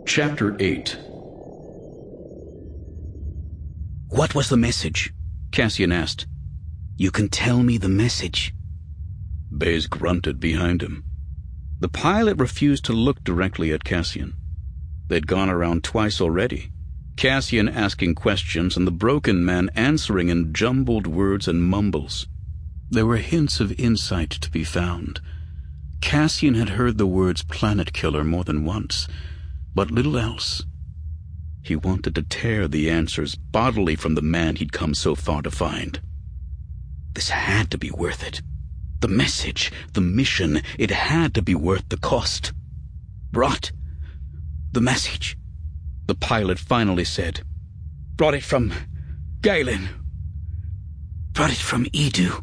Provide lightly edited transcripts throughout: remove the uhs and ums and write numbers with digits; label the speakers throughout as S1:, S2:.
S1: Chapter 8.
S2: "What was the message?" Cassian asked. "You can tell me the message."
S1: Baze grunted behind him. The pilot refused to look directly at Cassian. They'd gone around twice already, Cassian asking questions and the broken man answering in jumbled words and mumbles. There were hints of insight to be found. Cassian had heard the words planet killer more than once, but little else. He wanted to tear the answers bodily from the man he'd come so far to find. This had to be worth it. The message, the mission, it had to be worth the cost.
S2: "Brought the message,"
S1: the pilot finally said.
S2: "Brought it from Galen. Brought it from Edu."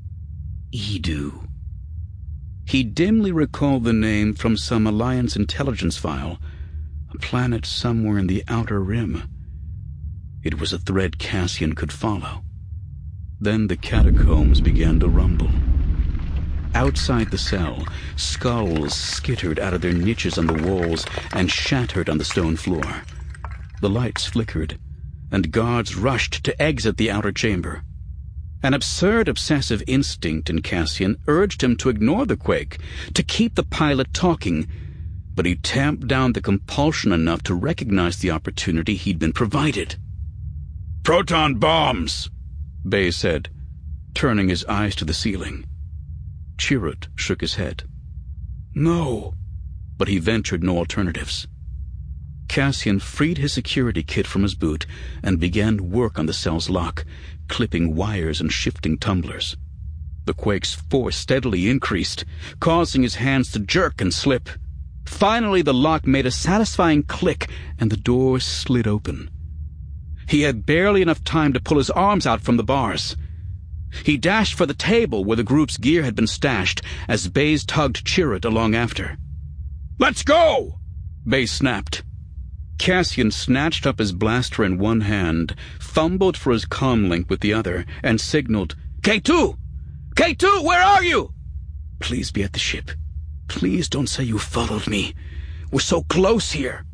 S1: Edu. He dimly recalled the name from some Alliance intelligence file, a planet somewhere in the Outer Rim. It was a thread Cassian could follow. Then the catacombs began to rumble. Outside the cell, skulls skittered out of their niches on the walls and shattered on the stone floor. The lights flickered, and guards rushed to exit the outer chamber. An absurd obsessive instinct in Cassian urged him to ignore the quake, to keep the pilot talking, but he tamped down the compulsion enough to recognize the opportunity he'd been provided.
S3: "Proton bombs,"
S1: Baze said, turning his eyes to the ceiling. Chirrut shook his head.
S3: "No,"
S1: but he ventured no alternatives. Cassian freed his security kit from his boot and began work on the cell's lock, clipping wires and shifting tumblers. The quake's force steadily increased, causing his hands to jerk and slip. Finally, the lock made a satisfying click, and the door slid open. He had barely enough time to pull his arms out from the bars. He dashed for the table where the group's gear had been stashed as Baze tugged Chirrut along after.
S3: "Let's go!"
S1: Baze snapped. Cassian snatched up his blaster in one hand, fumbled for his comlink with the other, and signaled,
S2: K2! K2, where are you?"
S1: "Please be at the ship. Please don't say you followed me. We're so close here."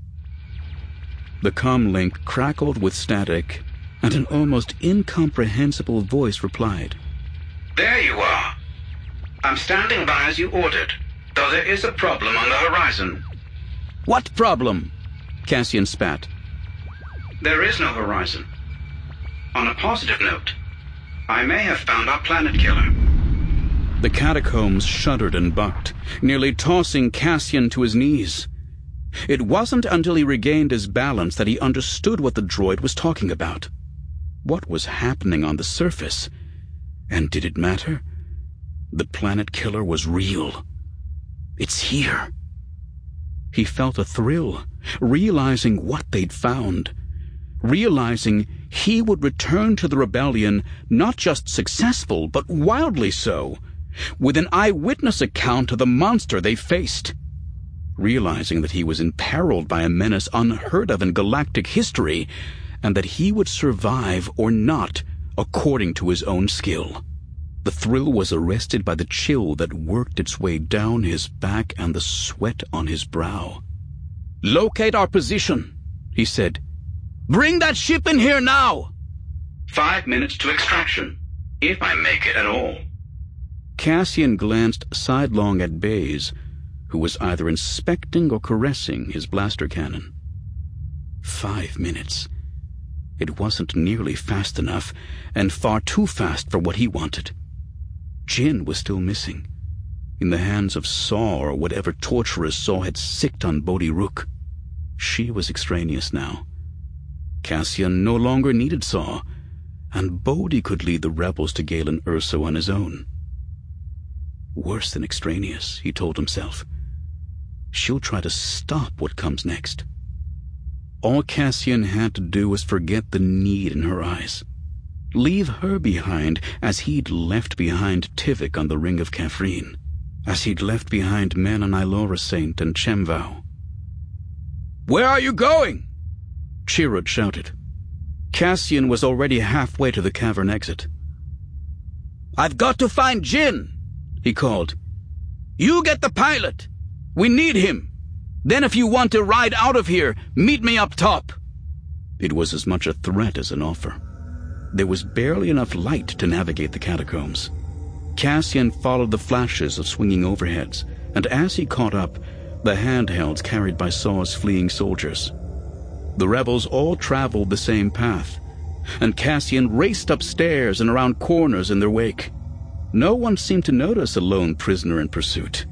S1: The comlink crackled with static, and an almost incomprehensible voice replied.
S4: "There you are. I'm standing by as you ordered, though there is a problem on the horizon."
S1: "What problem?" Cassian spat.
S4: "There is no horizon. On a positive note, I may have found our planet killer."
S1: The catacombs shuddered and bucked, nearly tossing Cassian to his knees. It wasn't until he regained his balance that he understood what the droid was talking about. What was happening on the surface? And did it matter? The planet killer was real. It's here. He felt a thrill, realizing what they'd found, realizing he would return to the rebellion not just successful, but wildly so, with an eyewitness account of the monster they faced, realizing that he was imperiled by a menace unheard of in galactic history, and that he would survive or not according to his own skill. The thrill was arrested by the chill that worked its way down his back and the sweat on his brow.
S2: "Locate our position," he said. "Bring that ship in here now!"
S4: 5 minutes to extraction, if I make it at all."
S1: Cassian glanced sidelong at Baze, who was either inspecting or caressing his blaster cannon. 5 minutes. It wasn't nearly fast enough, and far too fast for what he wanted. Jyn was still missing, in the hands of Saw or whatever torturers Saw had sicked on Bodhi Rook. She was extraneous now. Cassian no longer needed Saw, and Bodhi could lead the rebels to Galen Erso on his own. Worse than extraneous, he told himself. She'll try to stop what comes next. All Cassian had to do was forget the need in her eyes. Leave her behind as he'd left behind Tivik on the Ring of Kafrene, as he'd left behind men on Ilora Saint and Chemvau.
S2: "Where are you going?"
S1: Chirrut shouted. Cassian was already halfway to the cavern exit.
S2: "I've got to find Jyn," he called. "You get the pilot. We need him."
S1: Then if you want to ride out of here, meet me up top." It was as much a threat as an offer. There was barely enough light to navigate the catacombs. Cassian followed the flashes of swinging overheads, and as he caught up, the handhelds carried by Saw's fleeing soldiers. The rebels all traveled the same path, and Cassian raced upstairs and around corners in their wake. No one seemed to notice a lone prisoner in pursuit.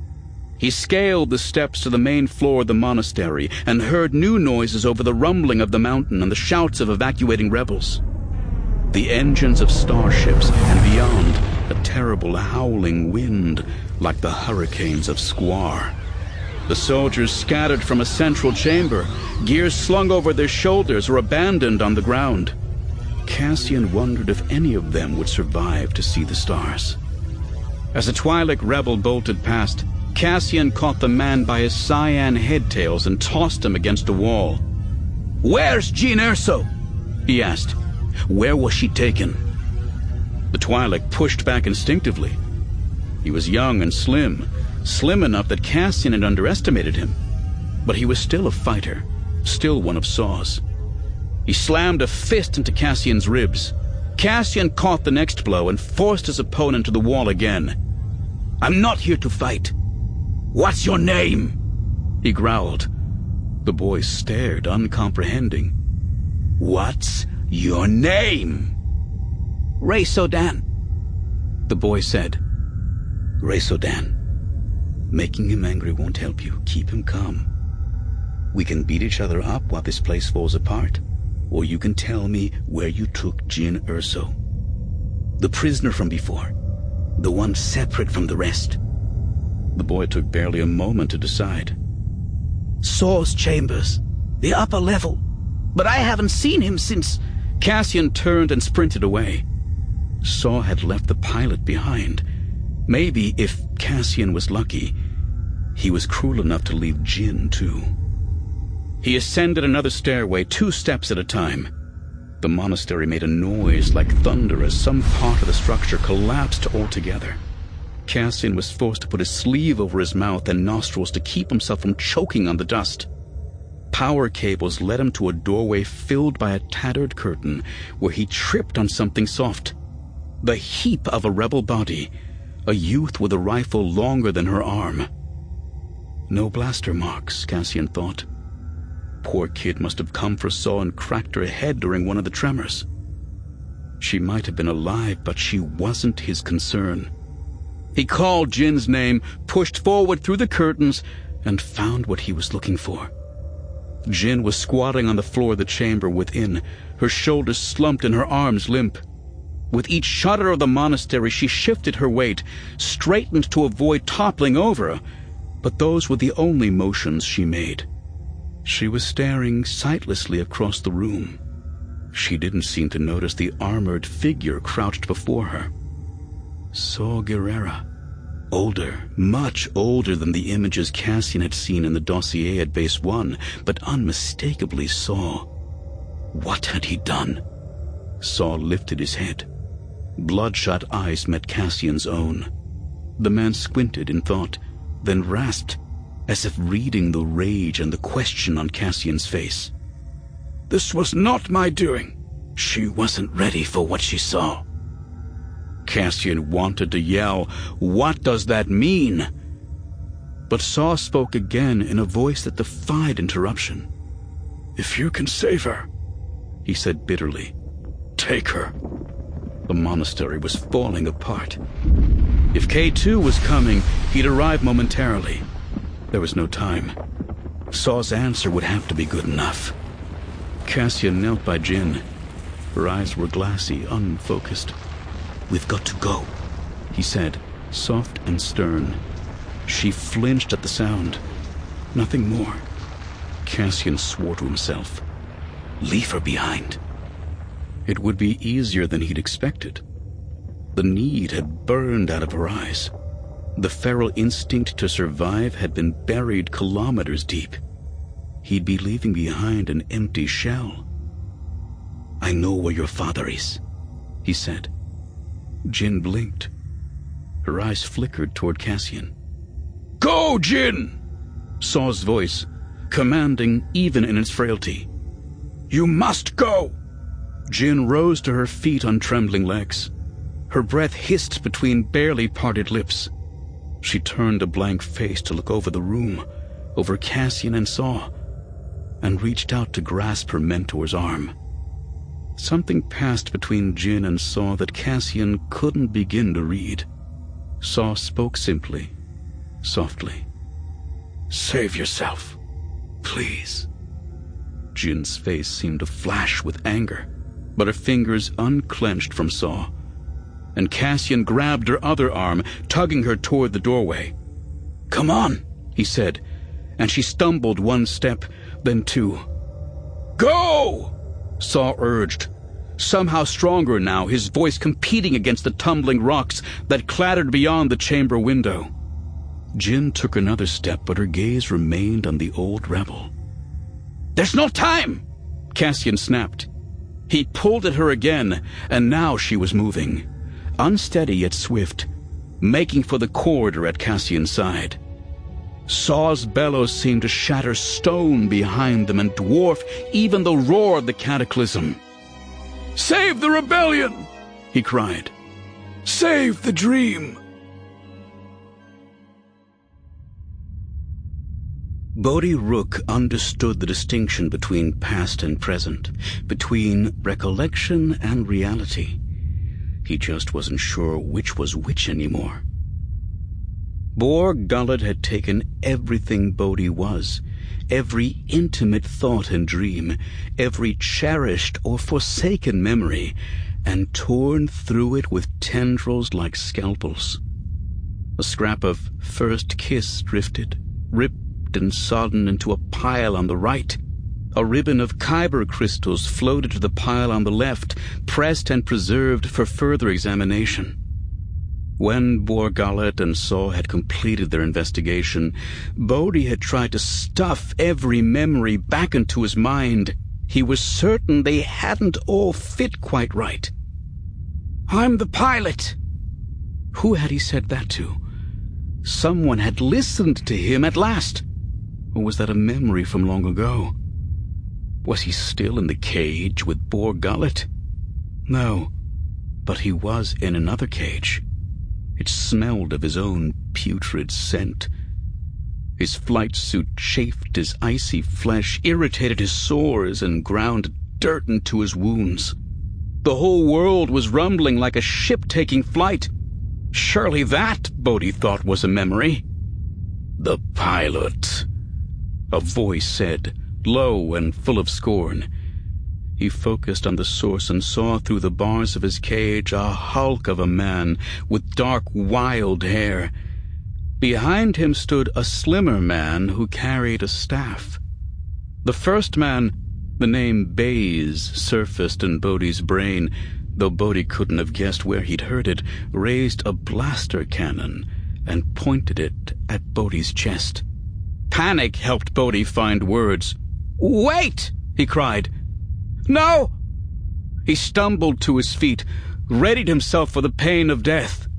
S1: He scaled the steps to the main floor of the monastery and heard new noises over the rumbling of the mountain and the shouts of evacuating rebels. The engines of starships, and beyond, a terrible howling wind like the hurricanes of Squar. The soldiers scattered from a central chamber, gears slung over their shoulders or abandoned on the ground. Cassian wondered if any of them would survive to see the stars. As a Twi'lek rebel bolted past, Cassian caught the man by his cyan headtails and tossed him against a wall. "Where's Jyn Erso?" he asked. "Where was she taken?" The Twi'lek pushed back instinctively. He was young and slim enough that Cassian had underestimated him. But he was still a fighter, still one of Saw's. He slammed a fist into Cassian's ribs. Cassian caught the next blow and forced his opponent to the wall again. "I'm not here to fight. What's your name?" he growled. The boy stared, uncomprehending. "What's your name?" "Re-Sodan," the boy said. "Re-Sodan. Making him angry won't help you. Keep him calm. We can beat each other up while this place falls apart, or you can tell me where you took Jyn Erso. The prisoner from before. The one separate from the rest." The boy took barely a moment to decide. "Saw's chambers. The upper level. But I haven't seen him since..." Cassian turned and sprinted away. Saw had left the pilot behind. Maybe, if Cassian was lucky, he was cruel enough to leave Jyn, too. He ascended another stairway, 2 steps at a time. The monastery made a noise like thunder as some part of the structure collapsed altogether. Cassian was forced to put his sleeve over his mouth and nostrils to keep himself from choking on the dust. Power cables led him to a doorway filled by a tattered curtain, where he tripped on something soft. The heap of a rebel body, a youth with a rifle longer than her arm. No blaster marks, Cassian thought. Poor kid must have come for Saw and cracked her head during one of the tremors. She might have been alive, but she wasn't his concern. He called Jin's name, pushed forward through the curtains, and found what he was looking for. Jyn was squatting on the floor of the chamber within, her shoulders slumped and her arms limp. With each shudder of the monastery, she shifted her weight, straightened to avoid toppling over, but those were the only motions she made. She was staring sightlessly across the room. She didn't seem to notice the armored figure crouched before her. Saw Gerrera. Older, much older than the images Cassian had seen in the dossier at Base 1, but unmistakably Saw. What had he done? Saw lifted his head. Bloodshot eyes met Cassian's own. The man squinted in thought, then rasped, as if reading the rage and the question on Cassian's face.
S3: "This was not my doing."
S1: She wasn't ready for what she saw. Cassian wanted to yell, "What does that mean?" But Saw spoke again in a voice that defied interruption.
S3: "If you can save her,"
S1: he said bitterly,
S3: "take her."
S1: The monastery was falling apart. If K2 was coming, he'd arrive momentarily. There was no time. Saw's answer would have to be good enough. Cassian knelt by Jyn. Her eyes were glassy, unfocused. "We've got to go," he said, soft and stern. She flinched at the sound. Nothing more. Cassian swore to himself. Leave her behind. It would be easier than he'd expected. The need had burned out of her eyes. The feral instinct to survive had been buried kilometers deep. He'd be leaving behind an empty shell. "I know where your father is," he said. Jyn blinked. Her eyes flickered toward Cassian.
S3: "Go, Jyn!"
S1: Saw's voice, commanding even in its frailty.
S3: You must go!
S1: Jin rose to her feet on trembling legs. Her breath hissed between barely parted lips. She turned a blank face to look over the room, over Cassian and Saw, and reached out to grasp her mentor's arm. Something passed between Jin and Saw that Cassian couldn't begin to read. Saw spoke simply, softly.
S3: Save yourself, please.
S1: Jin's face seemed to flash with anger, but her fingers unclenched from Saw, and Cassian grabbed her other arm, tugging her toward the doorway.
S2: Come on,
S1: he said, and she stumbled one step, then two.
S3: Go!
S1: Saw urged, somehow stronger now, his voice competing against the tumbling rocks that clattered beyond the chamber window. Jin took another step, but her gaze remained on the old rebel.
S2: There's no time!
S1: Cassian snapped. He pulled at her again, and now she was moving, unsteady yet swift, making for the corridor at Cassian's side. Saw's bellows seemed to shatter stone behind them and dwarf even the roar of the cataclysm.
S3: Save the rebellion!
S1: He cried.
S3: Save the dream!
S1: Bodhi Rook understood the distinction between past and present, between recollection and reality. He just wasn't sure which was which anymore. Bor Gullet had taken everything Bodhi was, every intimate thought and dream, every cherished or forsaken memory, and torn through it with tendrils like scalpels. A scrap of first kiss drifted, ripped and sodden into a pile on the right. A ribbon of kyber crystals floated to the pile on the left, pressed and preserved for further examination. When Bor Gullet and Saw had completed their investigation, Bodhi had tried to stuff every memory back into his mind. He was certain they hadn't all fit quite right.
S2: I'm the pilot.
S1: Who had he said that to? Someone had listened to him at last. Or was that a memory from long ago? Was he still in the cage with Bor Gullet? No, but he was in another cage. It smelled of his own putrid scent. His flight suit chafed his icy flesh, irritated his sores, and ground dirt into his wounds. The whole world was rumbling like a ship taking flight. Surely that, Bodhi thought, was a memory.
S2: The pilot,
S1: a voice said, low and full of scorn. He focused on the source and saw through the bars of his cage a hulk of a man with dark, wild hair. Behind him stood a slimmer man who carried a staff. The first man, the name Baze, surfaced in Bodhi's brain, though Bodhi couldn't have guessed where he'd heard it, raised a blaster cannon and pointed it at Bodhi's chest. Panic helped Bodhi find words.
S2: Wait!
S1: He cried.
S2: No!
S1: He stumbled to his feet, readied himself for the pain of death.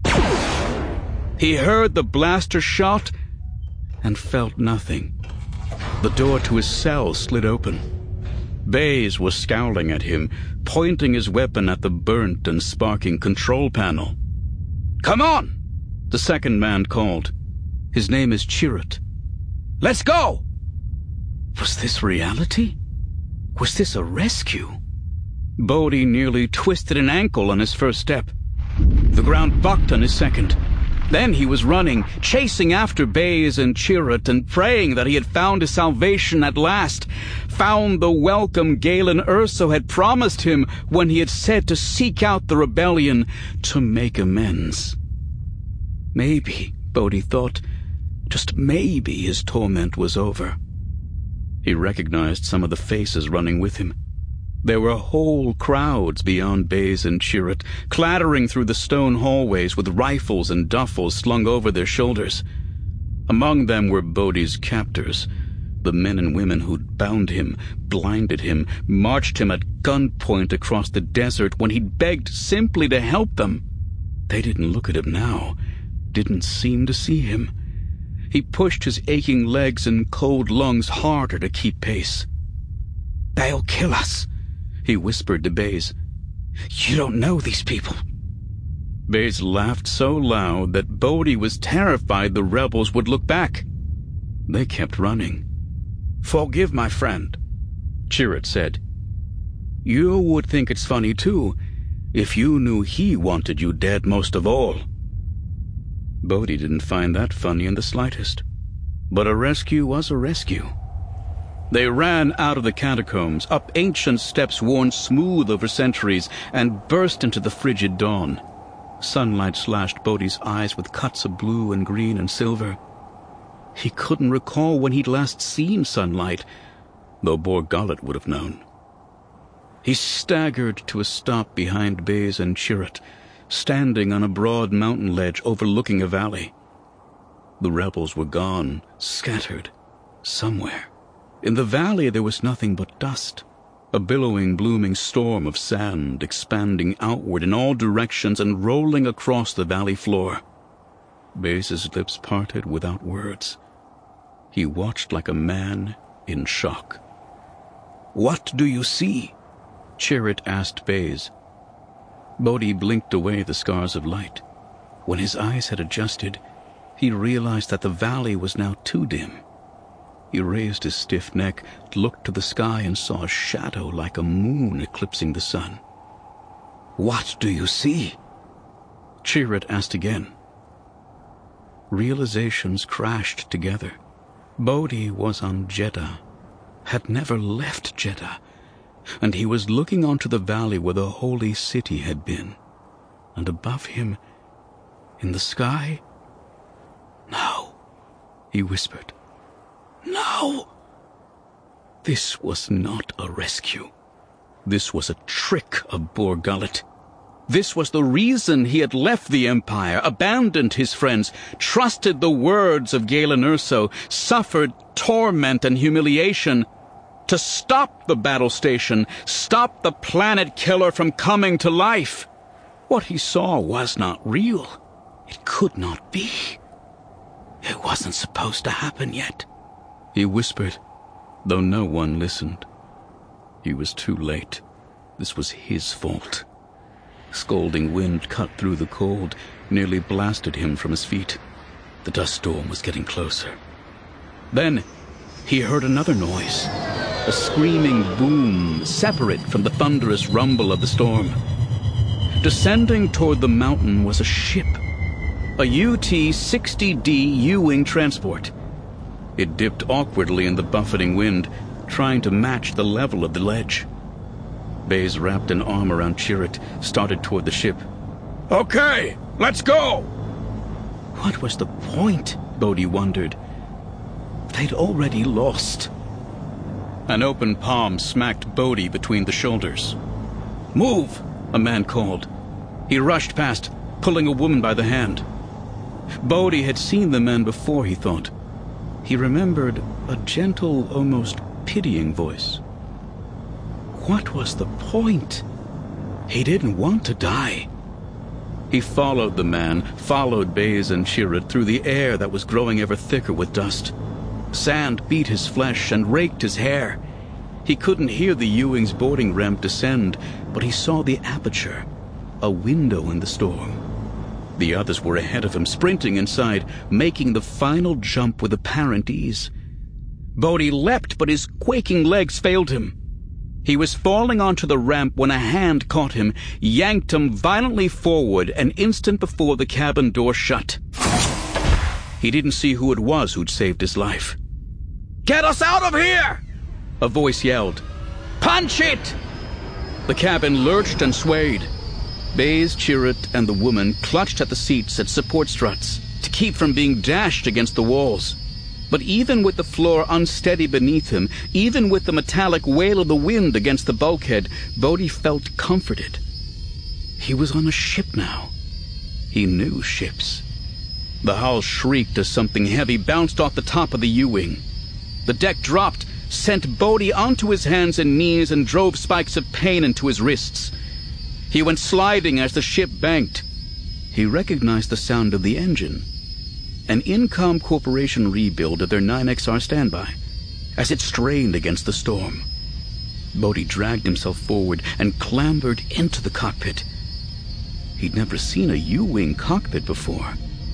S1: He heard the blaster shot and felt nothing. The door to his cell slid open. Baze was scowling at him, pointing his weapon at the burnt and sparking control panel.
S2: Come on!
S1: The second man called. His name is Chirrut.
S2: Let's go!
S1: Was this reality? Was this a rescue? Bodhi nearly twisted an ankle on his first step. The ground bucked on his second. Then he was running, chasing after Baze and Chirrut and praying that he had found his salvation at last, found the welcome Galen Erso had promised him when he had said to seek out the rebellion, to make amends. Maybe, Bodhi thought, just maybe his torment was over. He recognized some of the faces running with him. There were whole crowds beyond Baze and Chirrut, clattering through the stone hallways with rifles and duffels slung over their shoulders. Among them were Bodhi's captors, the men and women who'd bound him, blinded him, marched him at gunpoint across the desert when he'd begged simply to help them. They didn't look at him now, didn't seem to see him. He pushed his aching legs and cold lungs harder to keep pace.
S2: "They'll kill us,"
S1: he whispered to Baze.
S2: "You don't know these people."
S1: Baze laughed so loud that Bodhi was terrified the rebels would look back. They kept running.
S2: "Forgive my friend,"
S1: Chirrut said. "You would think it's funny, too, if you knew he wanted you dead most of all." Bodhi didn't find that funny in the slightest. But a rescue was a rescue. They ran out of the catacombs, up ancient steps worn smooth over centuries, and burst into the frigid dawn. Sunlight slashed Bodhi's eyes with cuts of blue and green and silver. He couldn't recall when he'd last seen sunlight, though Bor Gullet would have known. He staggered to a stop behind Baze and Chirrut, standing on a broad mountain ledge overlooking a valley. The rebels were gone, scattered, somewhere. In the valley there was nothing but dust, a billowing, blooming storm of sand expanding outward in all directions and rolling across the valley floor. Baze's lips parted without words. He watched like a man in shock.
S2: "What do you see?"
S1: Chirrut asked Baze. Bodhi blinked away the scars of light. When his eyes had adjusted, he realized that the valley was now too dim. He raised his stiff neck, looked to the sky, and saw a shadow like a moon eclipsing the sun.
S2: "What do you see?"
S1: Chirrut asked again. Realizations crashed together. Bodhi was on Jeddah, had never left Jeddah, and he was looking onto the valley where the holy city had been. And above him, in the sky... "No," he whispered. "No!" This was not a rescue. This was a trick of Bor Gullet. This was the reason he had left the Empire, abandoned his friends, trusted the words of Galen Erso, suffered torment and humiliation, to stop the battle station, stop the planet killer from coming to life. What he saw was not real. It could not be.
S2: "It wasn't supposed to happen yet,"
S1: he whispered, though no one listened. He was too late. This was his fault. Scalding wind cut through the cold, nearly blasted him from his feet. The dust storm was getting closer. Then he heard another noise, a screaming boom separate from the thunderous rumble of the storm. Descending toward the mountain was a ship, a UT-60D U-wing transport. It dipped awkwardly in the buffeting wind, trying to match the level of the ledge. Baze wrapped an arm around Chirrut, started toward the ship.
S3: "Okay, let's go!"
S1: What was the point, Bodhi wondered. They'd already lost. An open palm smacked Bodhi between the shoulders. "Move!" a man called. He rushed past, pulling a woman by the hand. Bodhi had seen the man before, he thought. He remembered a gentle, almost pitying voice. What was the point? He didn't want to die. He followed the man, followed Baze and Chirrut through the air that was growing ever thicker with dust. Sand beat his flesh and raked his hair. He couldn't hear the U-wing's boarding ramp descend, but he saw the aperture, a window in the storm. The others were ahead of him, sprinting inside, making the final jump with apparent ease. Bodhi leapt, but his quaking legs failed him. He was falling onto the ramp when a hand caught him, yanked him violently forward an instant before the cabin door shut. He didn't see who it was who'd saved his life. "Get us out of here!" a voice yelled. "Punch it!" The cabin lurched and swayed. Baze, Chirrut, and the woman clutched at the seats and support struts to keep from being dashed against the walls. But even with the floor unsteady beneath him, even with the metallic wail of the wind against the bulkhead, Bodhi felt comforted. He was on a ship now. He knew ships. The hull shrieked as something heavy bounced off the top of the U-wing. The deck dropped, sent Bodhi onto his hands and knees, and drove spikes of pain into his wrists. He went sliding as the ship banked. He recognized the sound of the engine. an Incom Corporation rebuild of their 9XR standby, as it strained against the storm. Bodhi dragged himself forward and clambered into the cockpit. He'd never seen a U-Wing cockpit before.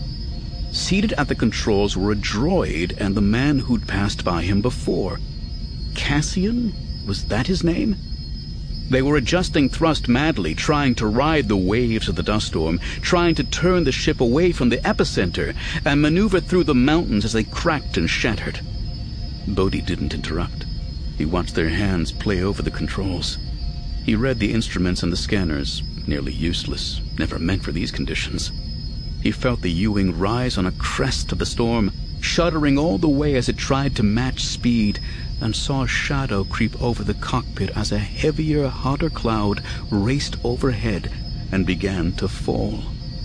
S1: Seated at the controls were a droid and the man who'd passed by him before. Cassian? Was that his name? They were adjusting thrust madly, trying to ride the waves of the dust storm, trying to turn the ship away from the epicenter and maneuver through the mountains as they cracked and shattered. Bodhi didn't interrupt. He watched their hands play over the controls. He read the instruments and the scanners, nearly useless, never meant for these conditions. He felt the U-Wing rise on a crest of the storm, shuddering all the way as it tried to match speed, and saw a shadow creep over the cockpit as a heavier, hotter cloud raced overhead and began to fall.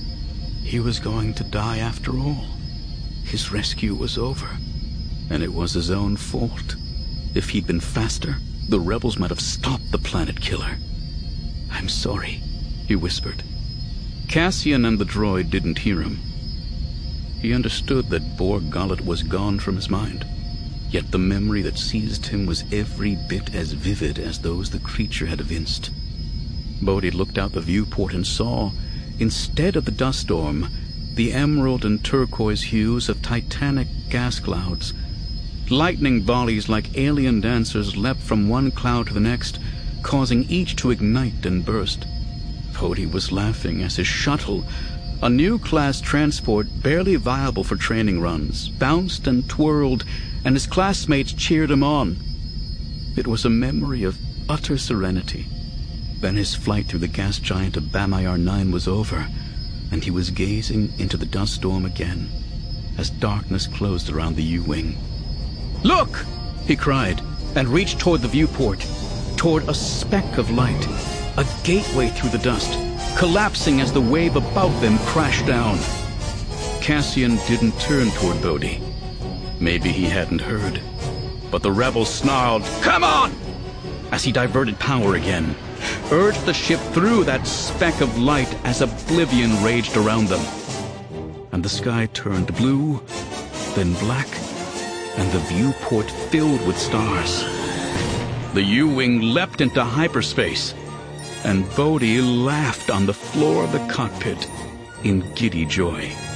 S1: He was going to die after all. His rescue was over, and it was his own fault. If he'd been faster, the rebels might have stopped the planet killer. "I'm sorry," he whispered. Cassian and the droid didn't hear him. He understood that Borg Gullet was gone from his mind, yet the memory that seized him was every bit as vivid as those the creature had evinced. Bodhi looked out the viewport and saw, instead of the dust storm, the emerald and turquoise hues of titanic gas clouds. Lightning volleys like alien dancers leapt from one cloud to the next, causing each to ignite and burst. Bodhi was laughing as his shuttle, a new class transport barely viable for training runs, bounced and twirled, and his classmates cheered him on. It was a memory of utter serenity. Then his flight through the gas giant of Bamayar 9 was over, and he was gazing into the dust storm again, as darkness closed around the U-Wing. "Look!" he cried, and reached toward the viewport, toward a speck of light, a gateway through the dust, collapsing as the wave above them crashed down. Cassian didn't turn toward Bodhi. Maybe he hadn't heard, but the rebels snarled, "Come on!" as he diverted power again, urged the ship through that speck of light as oblivion raged around them. And the sky turned blue, then black, and the viewport filled with stars. The U-Wing leapt into hyperspace, and Bodhi laughed on the floor of the cockpit in giddy joy.